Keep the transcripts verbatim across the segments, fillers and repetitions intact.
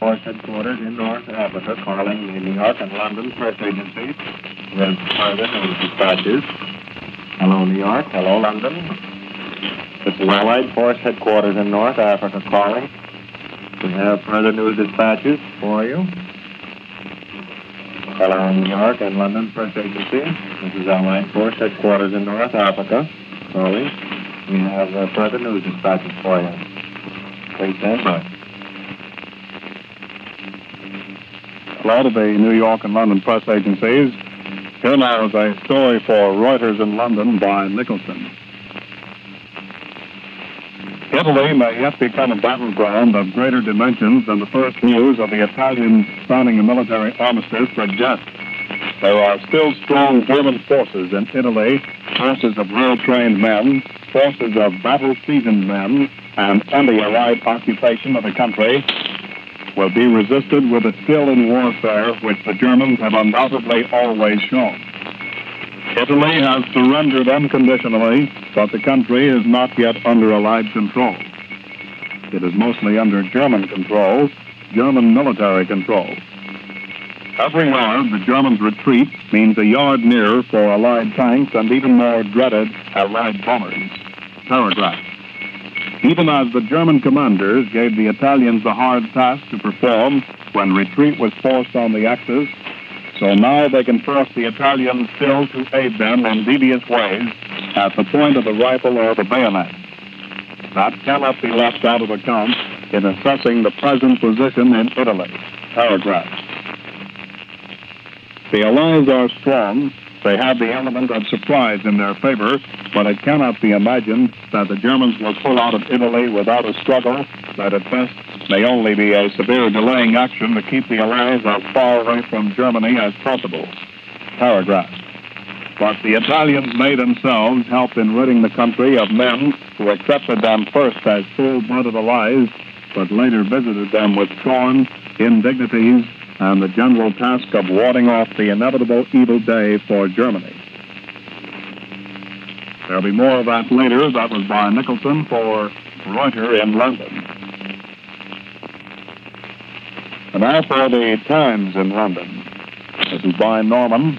Force headquarters in North Africa calling the New York and London press agencies with further news dispatches. Hello, New York. Hello, London. This is Allied Force headquarters in North Africa calling. We have further news dispatches for you. Hello, New York and London press agency. This is Allied Force headquarters in North Africa calling. We have uh, further news dispatches for you. Please stand by. Hello to the New York and London press agencies. Here now is a story for Reuters in London by Nicholson. Italy may yet become a battleground of greater dimensions than the first news of the Italians signing a military armistice suggests. There are still strong German forces in Italy, forces of well-trained men, forces of battle-seasoned men, and any Allied occupation of the country will be resisted with a skill in warfare which the Germans have undoubtedly always shown. Italy has surrendered unconditionally, but the country is not yet under Allied control. It is mostly under German control, German military control. Every yard the Germans retreat means a yard nearer for Allied tanks and even more dreaded Allied bombers. Paragraph. Even as the German commanders gave the Italians the hard task to perform when retreat was forced on the Axis, so now they can force the Italians still to aid them in devious ways at the point of the rifle or the bayonet. That cannot be left out of account in assessing the present position in Italy. Paragraph. The Allies are strong. They have the element of surprise in their favor, but it cannot be imagined that the Germans will pull out of Italy without a struggle that at best may only be a severe delaying action to keep the Allies as far away from Germany as possible. Paragraph. But the Italians may themselves help in ridding the country of men who accepted them first as full-blooded allies, but later visited them with scorn, indignities, and the general task of warding off the inevitable evil day for Germany. There'll be more of that later. That was by Nicholson for Reuters in London. And now for the Times in London. This is by Norman.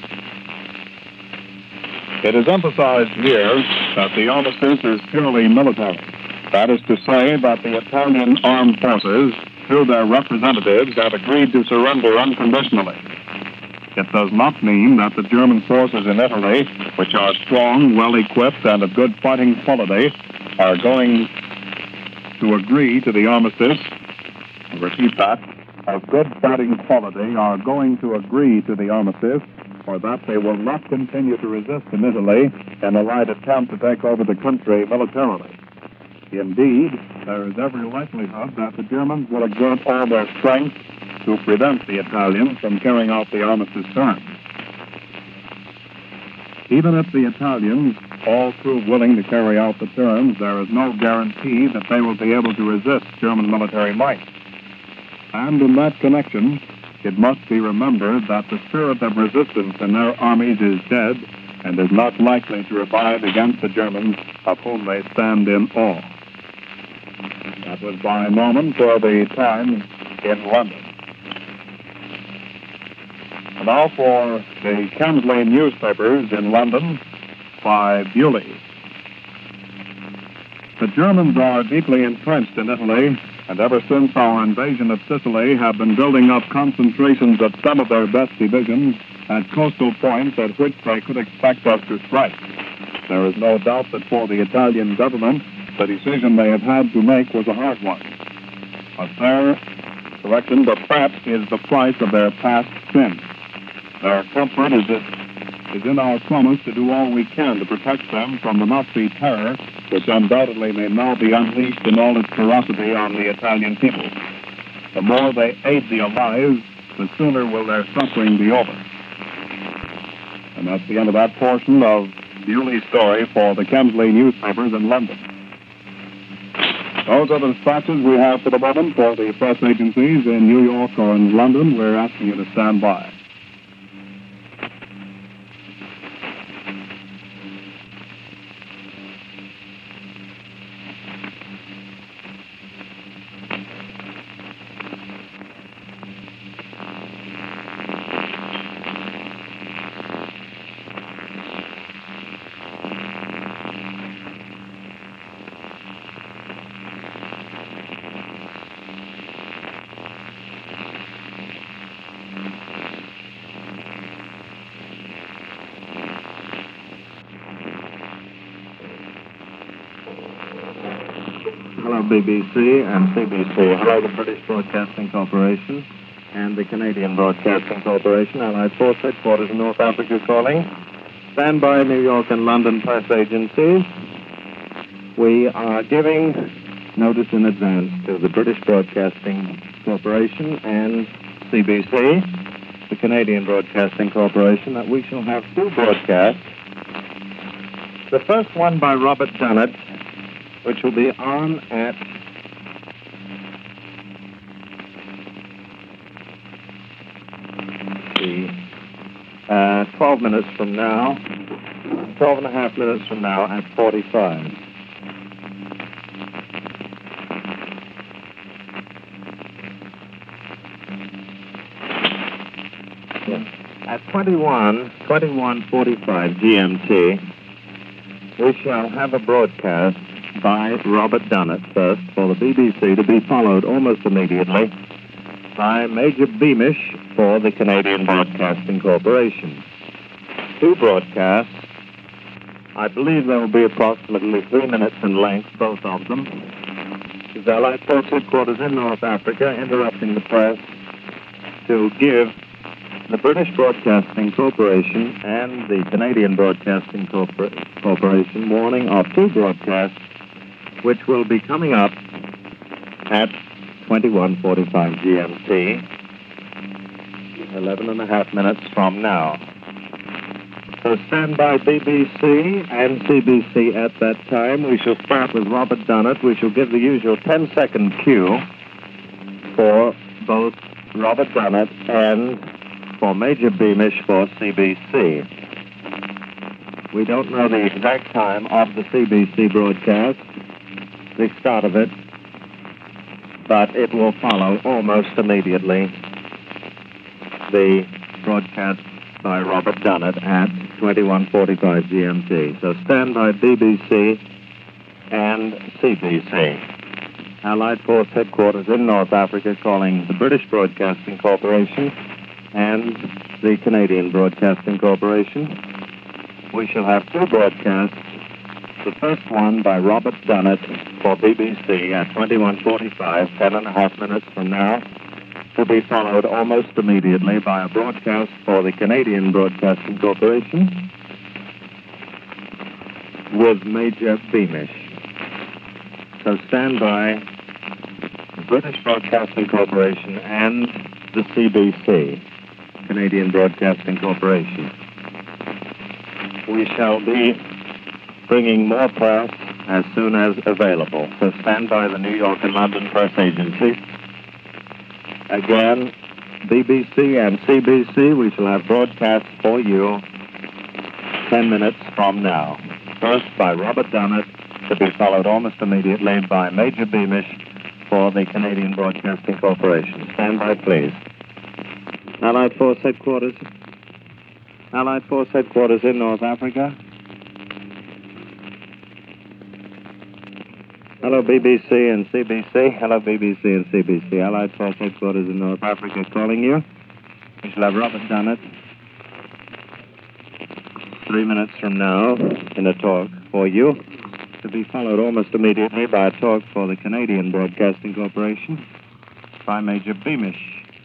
It is emphasized here that the armistice is purely military. That is to say that the Italian armed forces, through their representatives, have agreed to surrender unconditionally. It does not mean that the German forces in Italy, which are strong, well-equipped, and of good fighting quality, are going to agree to the armistice. I repeat that, of good fighting quality, are going to agree to the armistice, or that they will not continue to resist in Italy an Allied attempt to take over the country militarily. Indeed, there is every likelihood that the Germans will exert all their strength to prevent the Italians from carrying out the armistice terms. Even if the Italians all prove willing to carry out the terms, there is no guarantee that they will be able to resist German military might. And in that connection, it must be remembered that the spirit of resistance in their armies is dead and is not likely to revive against the Germans, of whom they stand in awe. That was by Norman for the Times in London. And now for the Kemsley newspapers in London by Bewley. The Germans are deeply entrenched in Italy, and ever since our invasion of Sicily have been building up concentrations of some of their best divisions at coastal points at which they could expect us to strike. There is no doubt that for the Italian government, the decision they have had to make was a hard one. A fair correction, but that is the price of their past sins. Their comfort is, it, is in our promise to do all we can to protect them from the Nazi terror, which undoubtedly may now be unleashed in all its ferocity on the Italian people. The more they aid the Allies, the sooner will their suffering be over. And that's the end of that portion of Bewley's story for the Kemsley newspapers in London. Those are the dispatches we have for the moment for the press agencies in New York or in London. We're asking you to stand by. Hello, B B C and C B C. Hello, the British Broadcasting Corporation and the Canadian Broadcasting Corporation. Allied Force Headquarters in North Africa calling. Stand by, New York and London press agencies. We are giving notice in advance to the British Broadcasting Corporation and C B C, the Canadian Broadcasting Corporation, that we shall have two broadcasts. The first one by Robert Dunnett, which will be on at the uh, twelve minutes from now, twelve and a half minutes from now at forty-five. At twenty-one, twenty-one forty-five G M T, we shall have a broadcast by Robert Dunnett first for the B B C, to be followed almost immediately by Major Beamish for the Canadian Broadcasting Corporation. Two broadcasts. I believe they will be approximately three minutes in length, both of them. The Allied Force Headquarters in North Africa interrupting the press to give the British Broadcasting Corporation and the Canadian Broadcasting Corpor- Corporation warning of two broadcasts which will be coming up at twenty-one forty-five G M T, eleven and a half minutes from now. So stand by, B B C and C B C at that time. We shall start with Robert Dunnett. We shall give the usual ten-second cue for both Robert Dunnett and for Major Beamish for C B C. We don't know the exact time of the C B C broadcast, the start of it, but it will follow almost immediately the broadcast by Robert Dunnett at twenty-one forty-five G M T. So stand by, B B C and C B C. Allied Force Headquarters in North Africa calling the British Broadcasting Corporation and the Canadian Broadcasting Corporation. We shall have two broadcasts. The first one by Robert Dunnett for B B C at twenty-one forty-five, ten and a half minutes from now, to be followed almost immediately by a broadcast for the Canadian Broadcasting Corporation with Major Beamish. So stand by, the British Broadcasting Corporation and the C B C, Canadian Broadcasting Corporation. We shall be bringing more press as soon as available. So stand by, the New York and London press agencies. Again, B B C and C B C, we shall have broadcasts for you ten minutes from now. First by Robert Dunnett, to be followed almost immediately by Major Beamish for the Canadian Broadcasting Corporation. Stand by, please. Allied Force Headquarters. Allied Force Headquarters in North Africa. Hello, B B C and C B C. Hello, B B C and C B C. Allied Force Headquarters in North Africa calling you. We shall have Robert Dunnett three minutes from now in a talk for you, to be followed almost immediately by a talk for the Canadian Broadcasting Corporation by Major Beamish.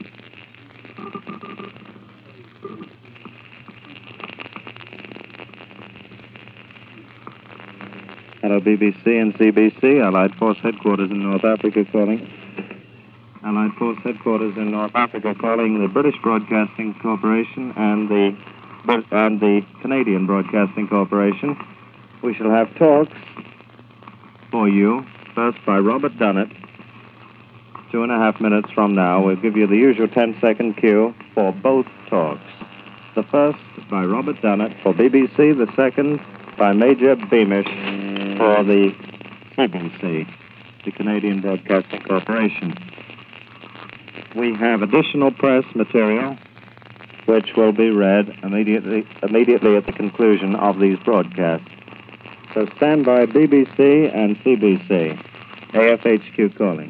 Hello, B B C and C B C. Allied Force Headquarters in North Africa calling. Allied Force Headquarters in North Africa calling the British Broadcasting Corporation and the and the Canadian Broadcasting Corporation. We shall have talks for you, first by Robert Dunnett. Two and a half minutes from now, we'll give you the usual ten-second cue for both talks. The first by Robert Dunnett for B B C, the second by Major Beamish for the C B C, the Canadian Broadcasting Corporation. We have additional press material which will be read immediately, immediately at the conclusion of these broadcasts. So stand by, B B C and C B C. A F H Q calling.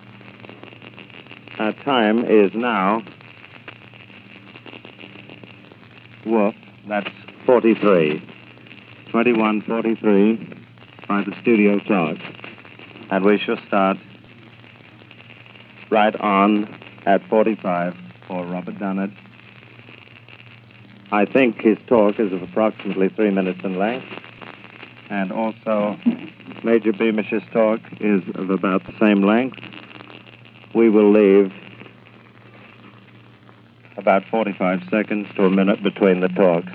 Our time is now, woof, that's forty-three. twenty-one forty-three by the studio clock. And we shall start right on at forty-five for Robert Dunnett. I think his talk is of approximately three minutes in length. And also, Major Beamish's talk is of about the same length. We will leave about forty-five seconds to a minute between the talks.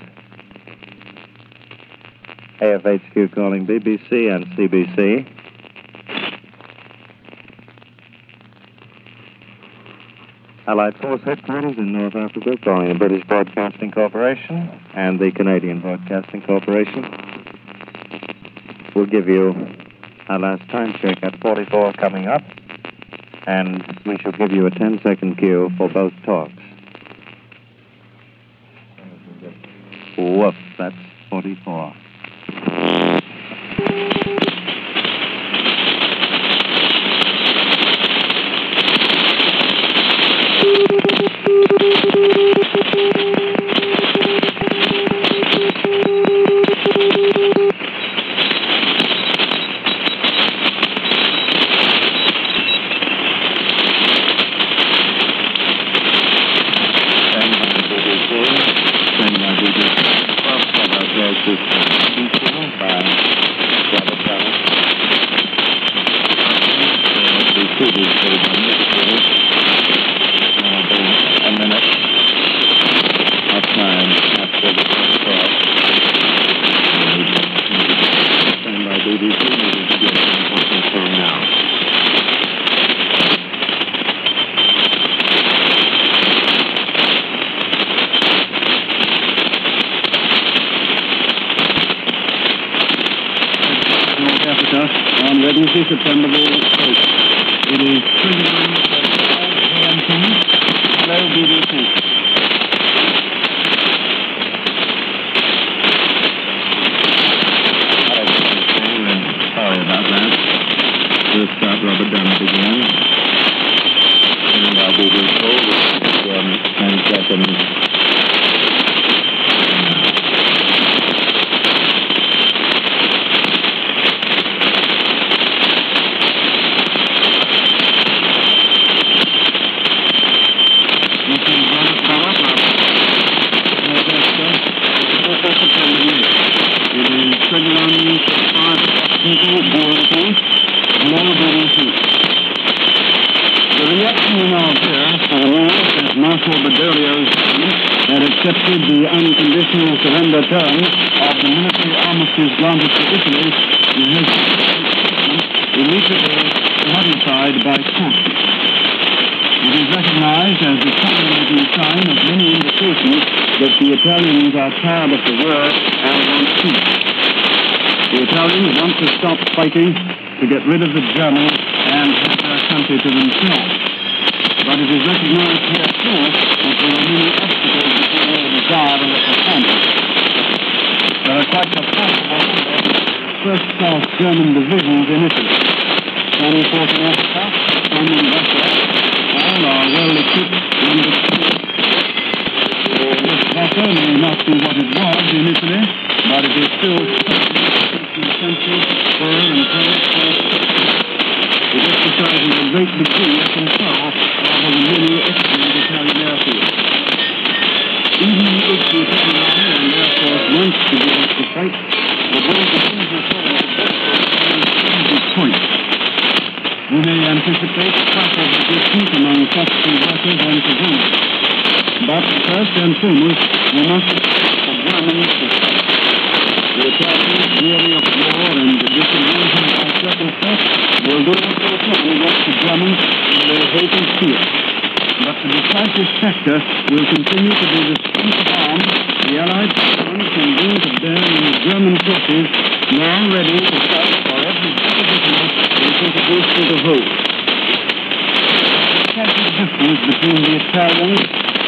A F H Q calling B B C and C B C. Allied Force Headquarters in North Africa calling the British Broadcasting Corporation and the Canadian Broadcasting Corporation. We'll give you our last time check at forty-four coming up, and we shall give you a ten-second cue for both talks. Whoop, that's forty-four. On Wednesday, September the eighth. It is twenty-one A M T. Hello, B B C. Sorry about that. We'll start Robert Dunnett again. And I'll be told in ten seconds. Accepted the unconditional surrender terms of the military armistice granted to Italy, it has immediately modified by court. It is recognized as the culminating sign of many indications that the Italians are tired of the war and want peace. The Italians want to stop fighting to get rid of the Germans and have their country to themselves. But it is recognized here too that there are many obstacles between their desire and their performance. There are quite substantial first class German divisions in Italy. Some fought in Africa, some in Russia, all are well equipped and experienced. This Russia may not be what it was in Italy, but it is still essential for and for it exercises a great degree of control over the many excellent Italian airfields. Even if the Italian Army and Air Force wants to give up the fight, the world is easy forward to point. We may anticipate clashes of distance among factory workers and civilians. But first and foremost, we must expect the Germans to fight. The Italians, weary of war and the disillusion by circumstance, will do what they can against the Germans in their hate and fear. But the decisive factor will continue to be the strength of arms the Allied powers can bring to bear on the German forces, now ready to fight for every proposition they introduce to the whole. The decisive difference between the Italians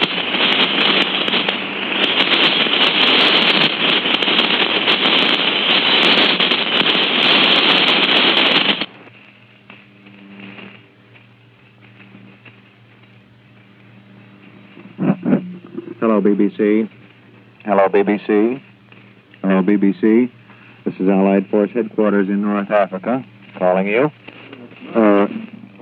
Hello, B B C. Hello, B B C. Hello, B B C. This is Allied Force Headquarters in North Africa calling you.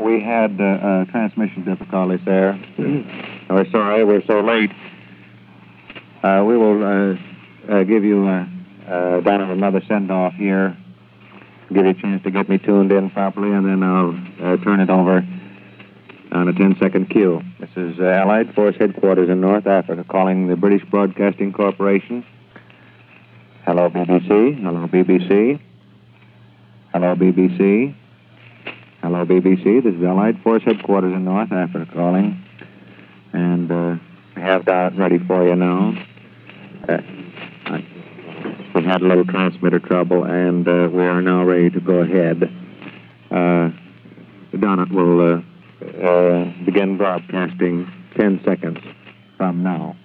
we had uh, uh, transmission difficulties there. We're sorry we're so late. Uh, we will uh, uh, give you uh, uh, Donna another send-off here. Give you a chance to get me tuned in properly, and then I'll uh, turn it over on a ten-second cue. This is uh, Allied Force Headquarters in North Africa calling the British Broadcasting Corporation. Hello, B B C. Hello, B B C. Hello, B B C. Hello, B B C. This is Allied Force Headquarters in North Africa calling. And uh, we have that ready for you now. Uh, I, we've had a little transmitter trouble, and uh, we are now ready to go ahead. Uh, Donna will uh, uh, begin broadcasting ten seconds from now.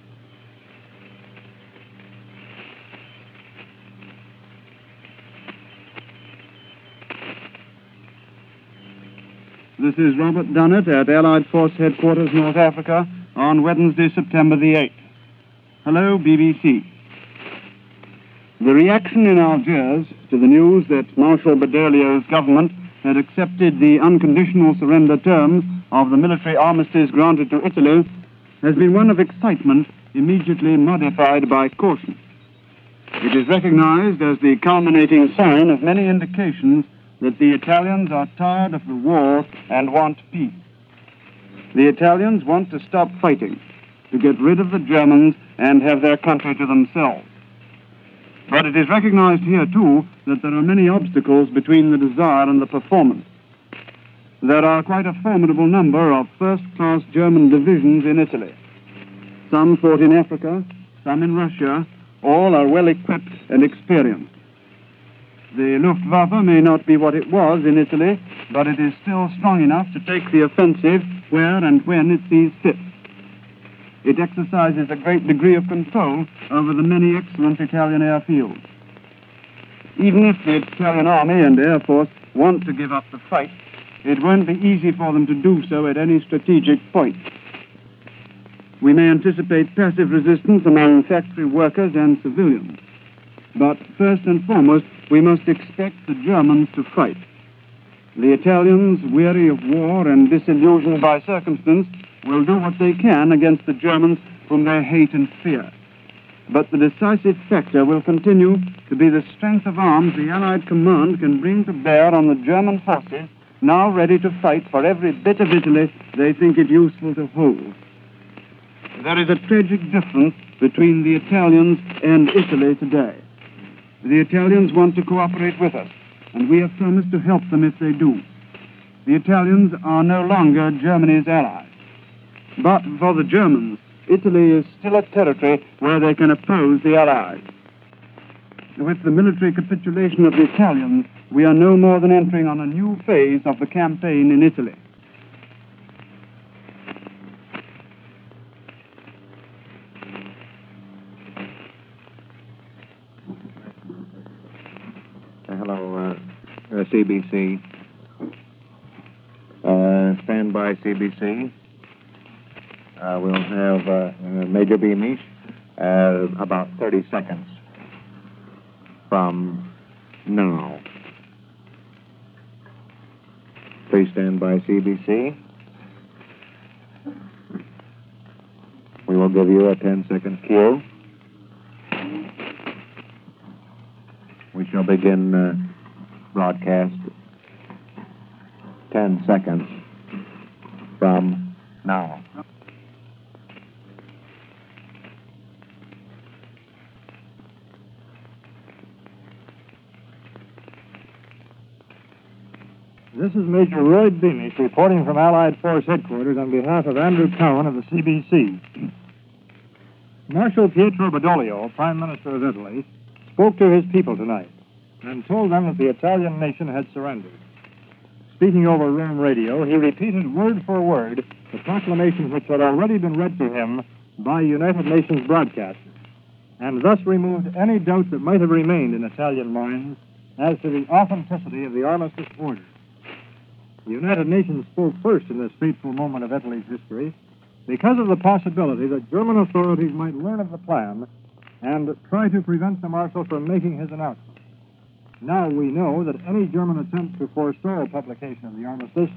This is Robert Dunnett at Allied Force Headquarters, North Africa, on Wednesday, September the eighth. Hello, B B C. The reaction in Algiers to the news that Marshal Badoglio's government had accepted the unconditional surrender terms of the military armistice granted to Italy has been one of excitement immediately modified by caution. It is recognized as the culminating sign of many indications that the Italians are tired of the war and want peace. The Italians want to stop fighting, to get rid of the Germans and have their country to themselves. But it is recognized here, too, that there are many obstacles between the desire and the performance. There are quite a formidable number of first-class German divisions in Italy. Some fought in Africa, some in Russia. All are well-equipped and experienced. The Luftwaffe may not be what it was in Italy, but it is still strong enough to take the offensive where and when it sees fit. It exercises a great degree of control over the many excellent Italian airfields. Even if the Italian Army and Air Force want to give up the fight, it won't be easy for them to do so at any strategic point. We may anticipate passive resistance among factory workers and civilians. But first and foremost, we must expect the Germans to fight. The Italians, weary of war and disillusioned by circumstance, will do what they can against the Germans whom they hate and fear. But the decisive factor will continue to be the strength of arms the Allied command can bring to bear on the German forces now ready to fight for every bit of Italy they think it useful to hold. There is a tragic difference between the Italians and Italy today. The Italians want to cooperate with us, and we have promised to help them if they do. The Italians are no longer Germany's allies. But for the Germans, Italy is still a territory where they can oppose the Allies. With the military capitulation of the Italians, we are no more than entering on a new phase of the campaign in Italy. Hello, uh, uh, C B C. Uh, stand by, C B C. Uh, we'll have uh, uh, Major Beamish uh, about thirty seconds from now. Please stand by, C B C. We will give you a ten-second cue. We shall begin uh, broadcast ten seconds from now. This is Major Roy Beamish reporting from Allied Force Headquarters on behalf of Andrew Cowan of the C B C. Marshal Pietro Badoglio, Prime Minister of Italy, spoke to his people tonight and told them that the Italian nation had surrendered. Speaking over Rome radio, he repeated word for word the proclamations which had already been read to him by United Nations broadcasters, and thus removed any doubt that might have remained in Italian minds as to the authenticity of the armistice order. The United Nations spoke first in this fateful moment of Italy's history because of the possibility that German authorities might learn of the plan and try to prevent the Marshal from making his announcement. Now we know that any German attempt to forestall publication of the armistice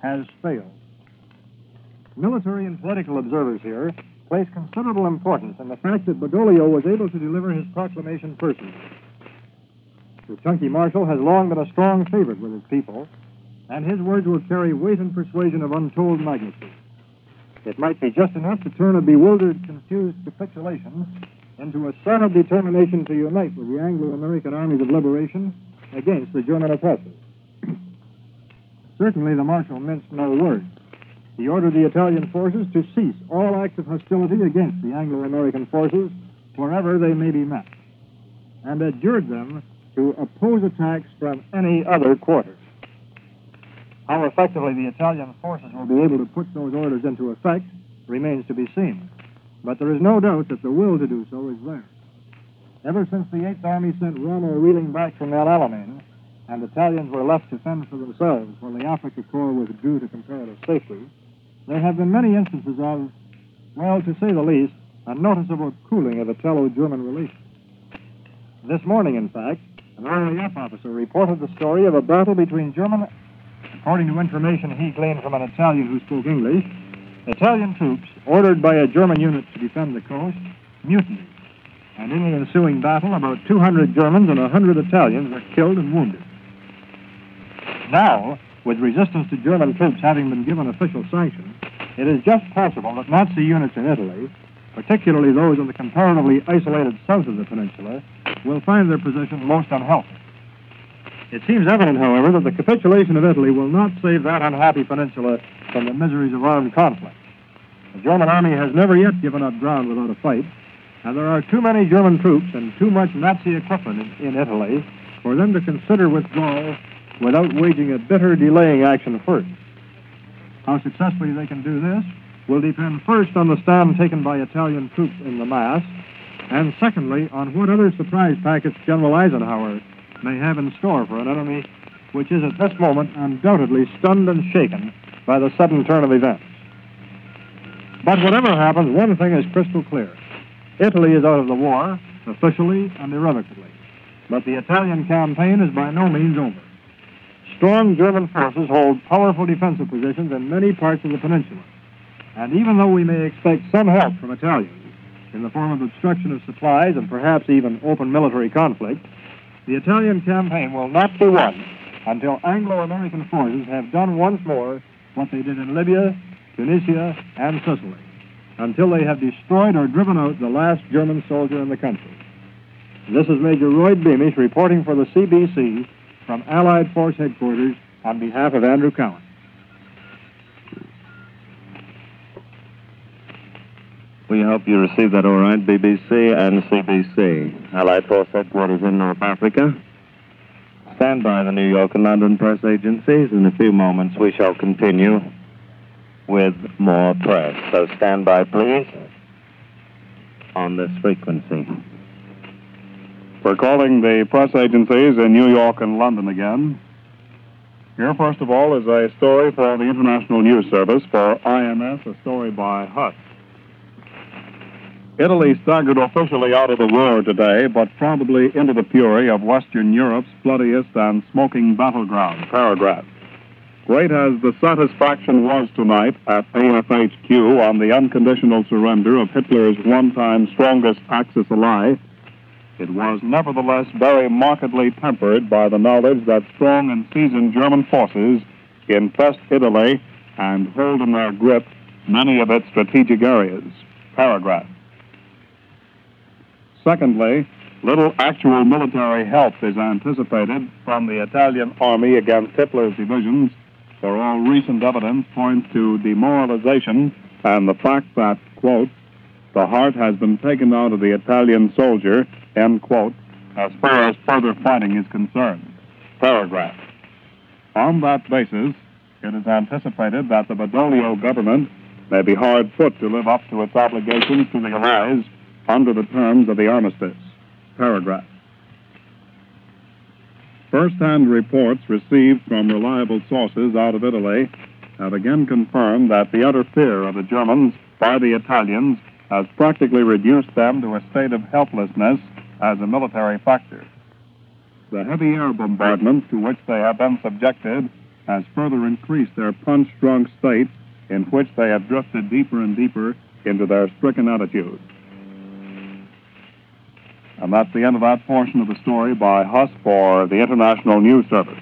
has failed. Military and political observers here place considerable importance in the fact that Badoglio was able to deliver his proclamation personally. The Chunky Marshal has long been a strong favorite with his people, and his words will carry weight and persuasion of untold magnitude. It might be just enough to turn a bewildered, confused capitulation into a son of determination to unite with the Anglo-American armies of liberation against the German oppressors. Certainly the Marshal minced no words. He ordered the Italian forces to cease all acts of hostility against the Anglo-American forces wherever they may be met, and adjured them to oppose attacks from any other quarter. How effectively the Italian forces will be able to put those orders into effect remains to be seen, but there is no doubt that the will to do so is there. Ever since the Eighth Army sent Rommel reeling back from El Alamein, and Italians were left to fend for themselves while the Africa Corps withdrew to comparative safety, there have been many instances of, well, to say the least, a noticeable cooling of Italo-German relations. This morning, in fact, an R A F officer reported the story of a battle between German, according to information he gleaned from an Italian who spoke English, Italian troops, ordered by a German unit to defend the coast, mutinied. And in the ensuing battle, about two hundred Germans and one hundred Italians were killed and wounded. Now, with resistance to German troops having been given official sanction, it is just possible that Nazi units in Italy, particularly those in the comparatively isolated south of the peninsula, will find their position most unhealthy. It seems evident, however, that the capitulation of Italy will not save that unhappy peninsula from the miseries of armed conflict. The German army has never yet given up ground without a fight, and there are too many German troops and too much Nazi equipment in, in Italy for them to consider withdrawal without waging a bitter delaying action first. How successfully they can do this will depend first on the stand taken by Italian troops in the mass, and secondly on what other surprise packets General Eisenhower may have in store for an enemy which is at this moment undoubtedly stunned and shaken by the sudden turn of events. But whatever happens, one thing is crystal clear. Italy is out of the war, officially and irrevocably. But the Italian campaign is by no means over. Strong German forces hold powerful defensive positions in many parts of the peninsula. And even though we may expect some help from Italians in the form of obstruction of supplies and perhaps even open military conflict, the Italian campaign will not be won until Anglo-American forces have done once more what they did in Libya, Tunisia, and Sicily, until they have destroyed or driven out the last German soldier in the country. This is Major Roy Beamish reporting for the C B C from Allied Force Headquarters on behalf of Andrew Cowan. We hope you received that all right, B B C and C B C. Allied Force Headquarters in North Africa. Stand by the New York and London press agencies. In a few moments, we shall continue with more press. So stand by, please, on this frequency. We're calling the press agencies in New York and London again. Here, first of all, is a story for the International News Service for I M S, a story by Hutt. Italy staggered officially out of the war today, but probably into the fury of Western Europe's bloodiest and smoking battleground, Paragraph. Great as the satisfaction was tonight at A F H Q on the unconditional surrender of Hitler's one-time strongest Axis ally, it was nevertheless very markedly tempered by the knowledge that strong and seasoned German forces infest Italy and hold in their grip many of its strategic areas. Paragraph. Secondly, little actual military help is anticipated from the Italian army against Hitler's divisions, for all recent evidence points to demoralization and the fact that, quote, the heart has been taken out of the Italian soldier, end quote, as far as further fighting is concerned. Paragraph. On that basis, it is anticipated that the Badoglio government may be hard put to live up to its obligations to the Allies under the terms of the armistice. Paragraph. First-hand reports received from reliable sources out of Italy have again confirmed that the utter fear of the Germans by the Italians has practically reduced them to a state of helplessness as a military factor. The heavy air bombardments to which they have been subjected has further increased their punch-drunk state in which they have drifted deeper and deeper into their stricken attitude. And that's the end of that portion of the story by Huss for the International News Service.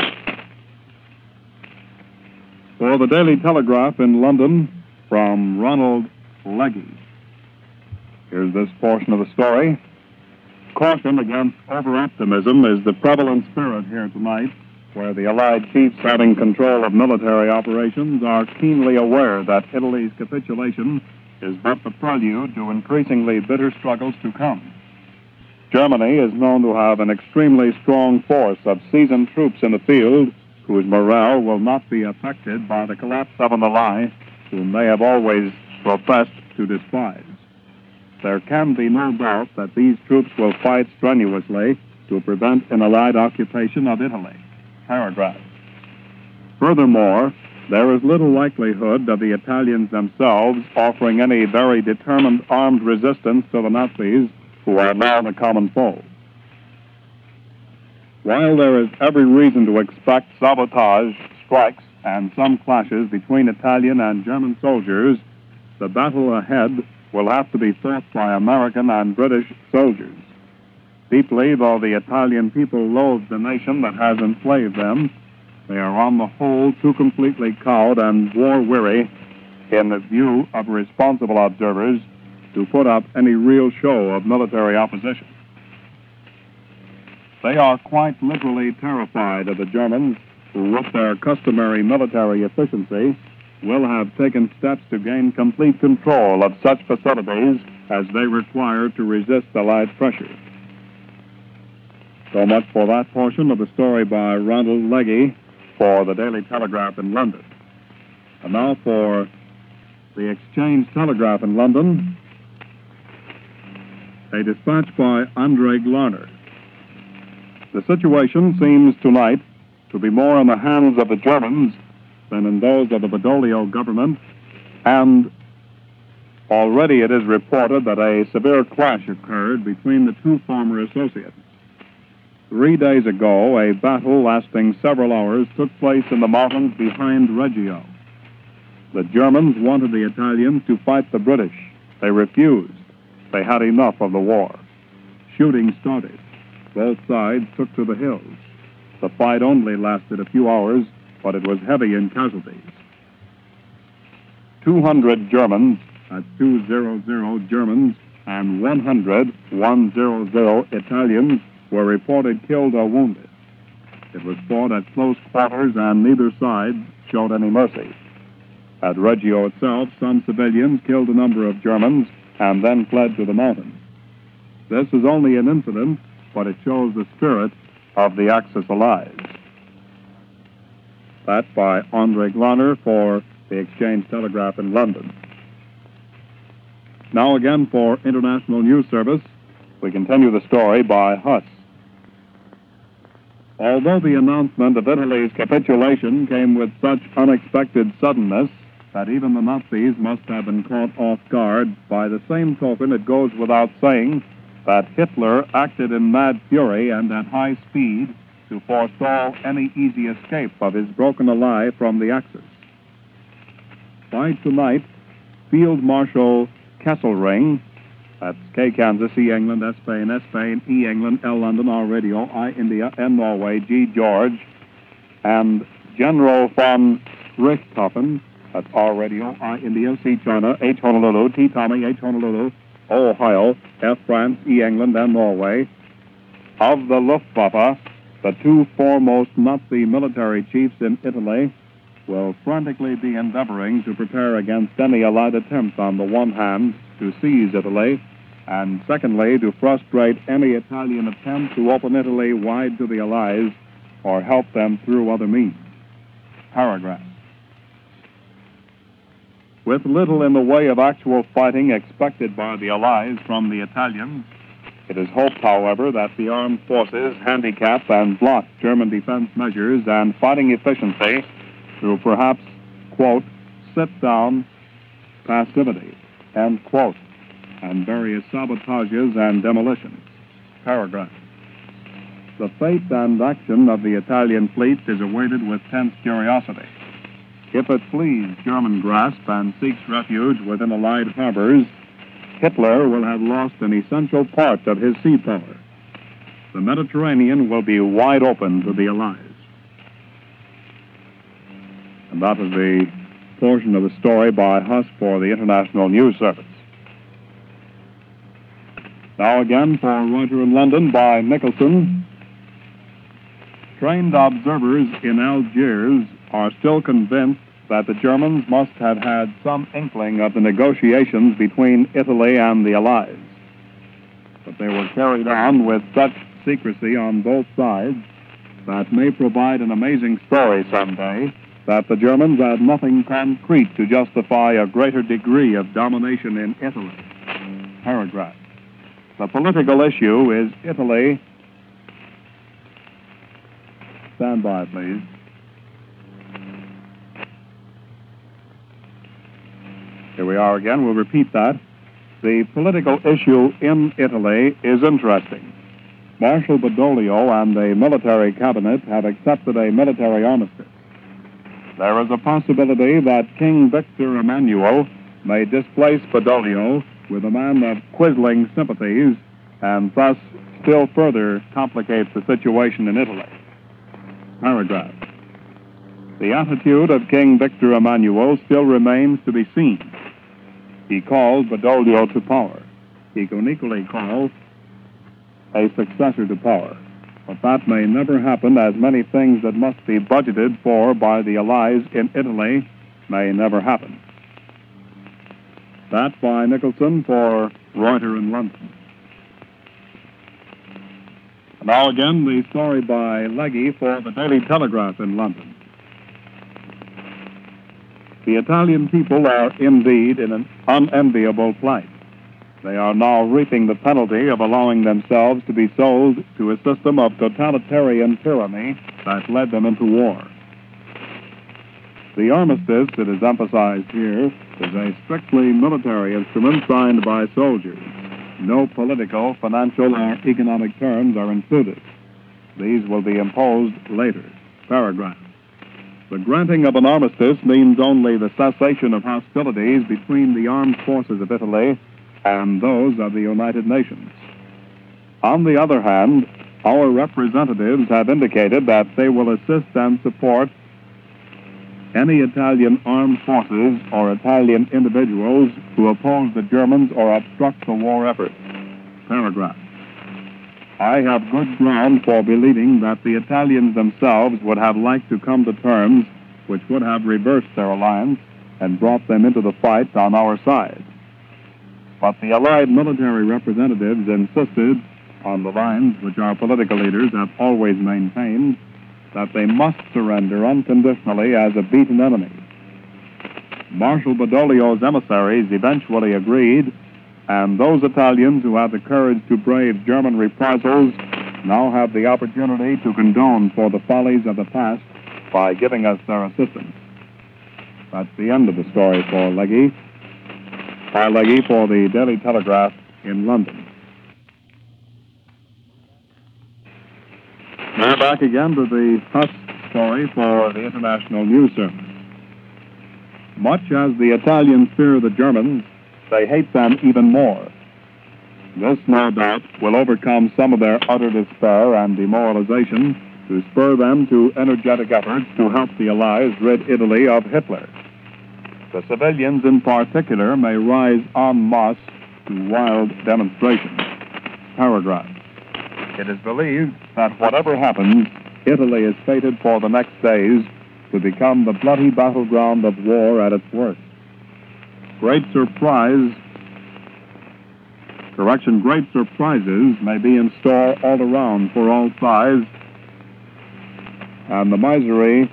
For the Daily Telegraph in London, from Ronald Legge. Here's this portion of the story. Caution against over-optimism is the prevalent spirit here tonight, where the Allied chiefs having control of military operations are keenly aware that Italy's capitulation is but the prelude to increasingly bitter struggles to come. Germany is known to have an extremely strong force of seasoned troops in the field whose morale will not be affected by the collapse of an ally whom they have always professed to despise. There can be no doubt that these troops will fight strenuously to prevent an Allied occupation of Italy. Paragraph. Furthermore, there is little likelihood of the Italians themselves offering any very determined armed resistance to the Nazis, who are now the common foe. While there is every reason to expect sabotage, strikes, and some clashes between Italian and German soldiers, the battle ahead will have to be fought by American and British soldiers. Deeply though the Italian people loathe the nation that has enslaved them, they are on the whole too completely cowed and war-weary, in the view of responsible observers, to put up any real show of military opposition. They are quite literally terrified of the Germans, who, with their customary military efficiency, will have taken steps to gain complete control of such facilities as they require to resist Allied pressure. So much for that portion of the story by Ronald Legge for the Daily Telegraph in London. And now for the Exchange Telegraph in London, a dispatch by Andre Glarner. The situation seems tonight to be more in the hands of the Germans than in those of the Badoglio government, and already it is reported that a severe clash occurred between the two former associates. Three days ago, a battle lasting several hours took place in the mountains behind Reggio. The Germans wanted the Italians to fight the British. They refused. They had enough of the war. Shooting started. Both sides took to the hills. The fight only lasted a few hours, but it was heavy in casualties. two hundred Germans, that's two hundred Germans, and one hundred, one hundred Italians were reported killed or wounded. It was fought at close quarters, and neither side showed any mercy. At Reggio itself, some civilians killed a number of Germans and then fled to the mountains. This is only an incident, but it shows the spirit of the Axis allies. That by Andre Glarner for the Exchange Telegraph in London. Now again for International News Service, we continue the story by Huss. Although the announcement of Italy's capitulation came with such unexpected suddenness that even the Nazis must have been caught off guard, by the same token it goes without saying that Hitler acted in mad fury and at high speed to forestall any easy escape of his broken ally from the Axis. By tonight, Field Marshal Kesselring, that's K Kansas, E England, S Spain, S Spain, E England, L London, R Radio, I India, N Norway, G George, and General von Richthofen, that's R Radio, I India, C China, H Honolulu, T Tommy, H Honolulu, O Ohio, F France, E England, and Norway. Of the Luftwaffe, the two foremost Nazi military chiefs in Italy will frantically be endeavoring to prepare against any Allied attempt, on the one hand, to seize Italy, and secondly, to frustrate any Italian attempt to open Italy wide to the Allies or help them through other means. Paragraph. With little in the way of actual fighting expected by the Allies from the Italians, it is hoped, however, that the armed forces handicap and block German defense measures and fighting efficiency through perhaps, quote, sit-down passivity, end quote, and various sabotages and demolitions. Paragraph. the fate and action of the Italian fleet is awaited with tense curiosity. If it flees German grasp and seeks refuge within Allied harbors, Hitler will have lost an essential part of his sea power. The Mediterranean will be wide open to the Allies. And that is the portion of the story by Huss for the International News Service. Now again for Reuters in London by Nicholson. Trained observers in Algiers are still convinced that the Germans must have had some inkling of the negotiations between Italy and the Allies. But they were carried on with such secrecy on both sides that may provide an amazing story someday that the Germans had nothing concrete to justify a greater degree of domination in Italy. Paragraph. The political issue is Italy. Stand by, please. Here we are again. We'll repeat that. The political issue in Italy is interesting. Marshal Badoglio and the military cabinet have accepted a military armistice. There is a possibility that King Victor Emmanuel may displace Badoglio with a man of quisling sympathies and thus still further complicates the situation in Italy. Paragraph. The attitude of King Victor Emmanuel still remains to be seen. He calls Badoglio to power. He can equally call a successor to power. But that may never happen, as many things that must be budgeted for by the Allies in Italy may never happen. That by Nicholson for Reuters in London. And now again, the story by Legge for the Daily Telegraph in London. The Italian people are indeed in an unenviable plight. They are now reaping the penalty of allowing themselves to be sold to a system of totalitarian tyranny that led them into war. The armistice, it is emphasized here, is a strictly military instrument signed by soldiers. No political, financial, or economic terms are included. These will be imposed later. Paragraph. The granting of an armistice means only the cessation of hostilities between the armed forces of Italy and those of the United Nations. On the other hand, our representatives have indicated that they will assist and support any Italian armed forces or Italian individuals who oppose the Germans or obstruct the war effort. Paragraph. I have good ground for believing that the Italians themselves would have liked to come to terms which would have reversed their alliance and brought them into the fight on our side. But the Allied military representatives insisted on the lines which our political leaders have always maintained, that they must surrender unconditionally as a beaten enemy. Marshal Badoglio's emissaries eventually agreed, and those Italians who have the courage to brave German reprisals now have the opportunity to condone for the follies of the past by giving us their assistance. That's the end of the story for Legge. By Legge for the Daily Telegraph in London. Now back again to the Huss story for the International News Service. Much as the Italians fear the Germans, they hate them even more. This, no doubt, will overcome some of their utter despair and demoralization to spur them to energetic efforts to help the Allies rid Italy of Hitler. The civilians in particular may rise en masse to wild demonstrations. Paragraph. It is believed that whatever happens, Italy is fated for the next days to become the bloody battleground of war at its worst. Great surprise, correction, great surprises may be in store all around for all sides, and the misery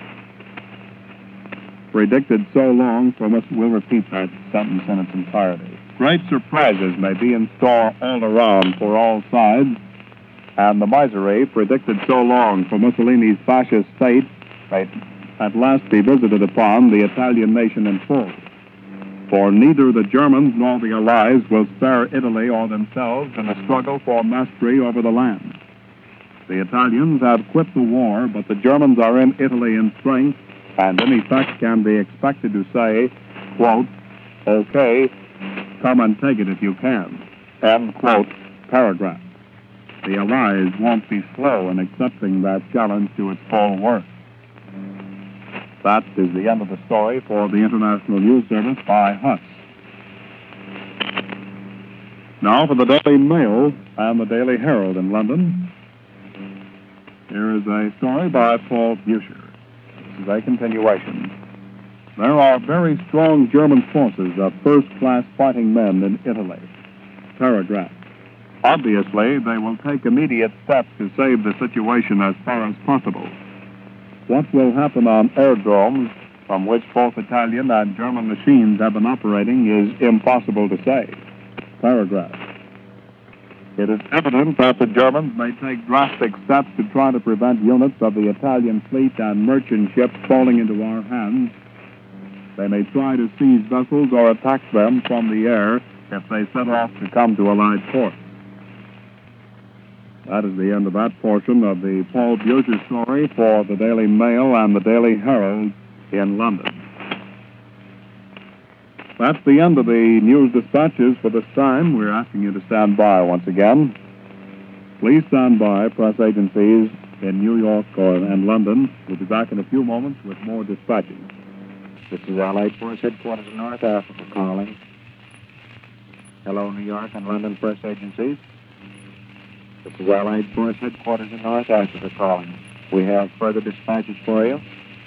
predicted so long from us, we'll repeat that sentence in its entirety. Great surprises may be in store all around for all sides, and the misery predicted so long for Mussolini's fascist state may at last be visited upon the Italian nation in full. For neither the Germans nor the Allies will spare Italy or themselves in a struggle for mastery over the land. The Italians have quit the war, but the Germans are in Italy in strength, and in effect can be expected to say, quote, okay, come and take it if you can, end quote, paragraph. The Allies won't be slow in accepting that challenge to its full worth. That is the end of the story for the International News Service by Huss. Now for the Daily Mail and the Daily Herald in London. Here is a story by Paul Buescher. This is a continuation. There are very strong German forces of first-class fighting men in Italy. Paragraph. Obviously, they will take immediate steps to save the situation as far as possible. What will happen on aerodromes from which both Italian and German machines have been operating is impossible to say. Paragraph. It is evident that the Germans may take drastic steps to try to prevent units of the Italian fleet and merchant ships falling into our hands. They may try to seize vessels or attack them from the air if they set off to come to Allied ports. That is the end of that portion of the Paul Buescher story for the Daily Mail and the Daily Herald in London. That's the end of the news dispatches for this time. We're asking you to stand by once again. Please stand by, press agencies in New York or, and London. We'll be back in a few moments with more dispatches. This is Allied Force Headquarters in North Africa calling. Hello, New York and London press agencies. This is Allied Force Headquarters in North Africa calling. We have further dispatches for you.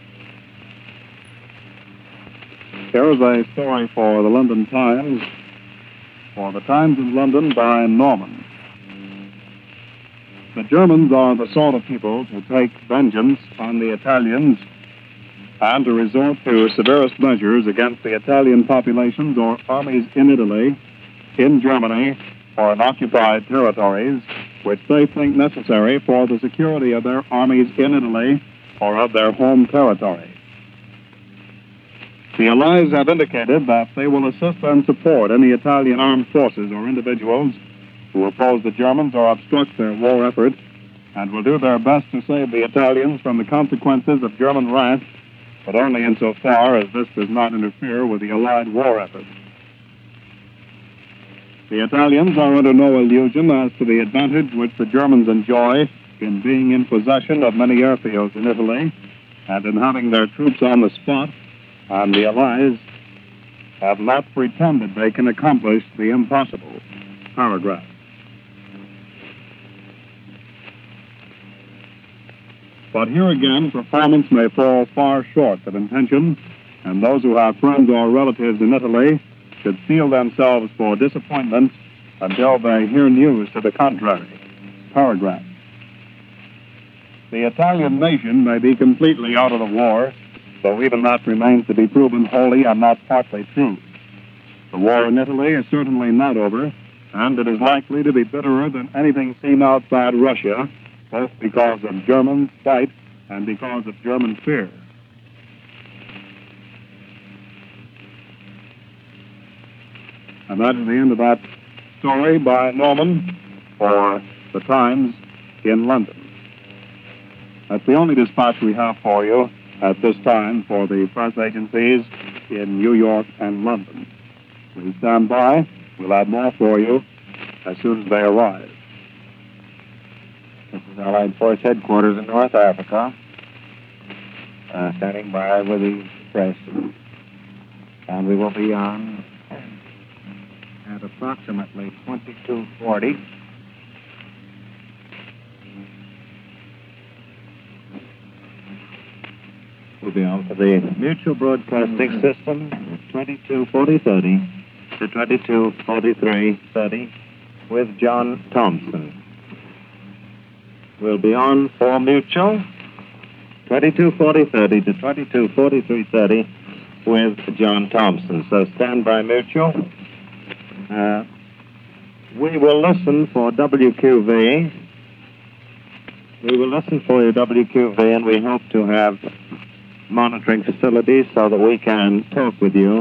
Here is a story for the London Times, for the Times of London by Norman. The Germans are the sort of people to take vengeance on the Italians and to resort to severest measures against the Italian populations or armies in Italy, in Germany, or in occupied territories, which they think necessary for the security of their armies in Italy or of their home territory. The Allies have indicated that they will assist and support any Italian armed forces or individuals who oppose the Germans or obstruct their war effort, and will do their best to save the Italians from the consequences of German wrath, but only insofar as this does not interfere with the Allied war effort. The Italians are under no illusion as to the advantage which the Germans enjoy in being in possession of many airfields in Italy and in having their troops on the spot, and the Allies have not pretended they can accomplish the impossible. Paragraph. But here again, performance may fall far short of intention, and those who have friends or relatives in Italy should steel themselves for disappointment until they hear news to the contrary. Paragraph. The Italian nation may be completely out of the war, though even that remains to be proven wholly and not partly true. The war in Italy is certainly not over, and it is likely to be bitterer than anything seen outside Russia, both because of German spite and because of German fear. And that is the end of that story by Norman for the Times in London. That's the only dispatch we have for you at this time for the press agencies in New York and London. Please stand by. We'll have more for you as soon as they arrive. This is Allied Force Headquarters in North Africa. Uh, standing by with the press. And we will be on at approximately twenty-two forty. We'll be on for the Mutual Broadcasting System, twenty-two forty thirty to twenty-two forty-three thirty with John Thompson. We'll be on for Mutual, twenty-two forty thirty to twenty-two forty-three thirty with John Thompson. So stand by, Mutual. Uh, we will listen for W Q V. We will listen for your W Q V, and we hope to have monitoring facilities so that we can talk with you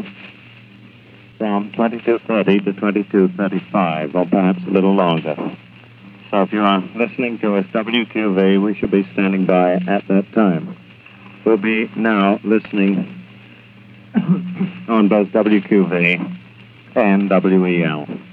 from twenty-two thirty to twenty-two thirty-five, or perhaps a little longer. So if you're on listening to us W Q V, we should be standing by at that time. We'll be now listening on both W Q V and W E L.